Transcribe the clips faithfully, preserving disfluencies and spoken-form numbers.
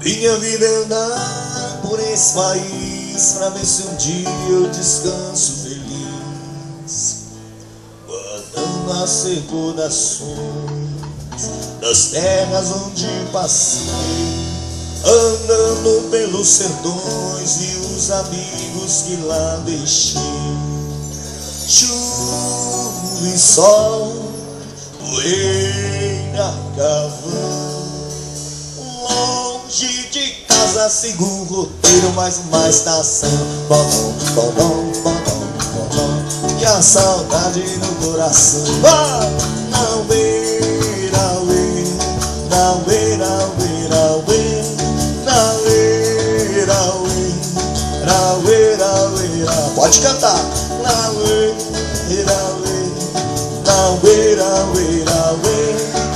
Minha vida é andar por esse país pra ver se um dia eu descanso feliz, guardando as recordações das terras onde passei, andando pelos sertões e os amigos que lá deixei. Chuva e sol, poeira, carvão, longe de casa sigo um roteiro, mais uma estação. Bodom, bodom, bodom, bodom, e a saudade no coração. Ah! Nauê, nauê, nauê, nauê, nauê, nauê, nauê, nauê, nauê, nauê. Pode cantar. Nauê, nauê, nauê, nauê, nauê,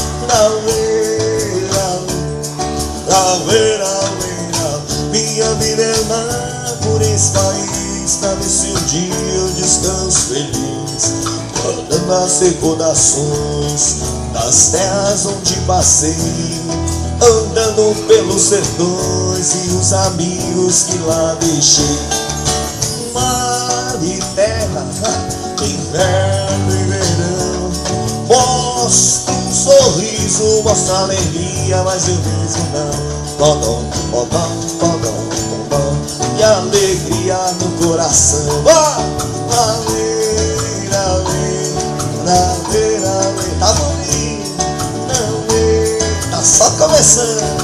nauê, nauê, nauê. Minha vida é andar por esse país pra ver se um dia eu descanso feliz, guardando as recordações das terras onde passei, andando pelos sertões e os amigos que lá deixei. Mar e terra, inverno e verão, mostra um sorriso, mostra alegria, mas eu mesmo não. Bodom, bodom, bodom, bodom, e alegria no coração. Ah! Nauê, nauê, nauê, nauê. Tá bonito, nauê, tá só começando.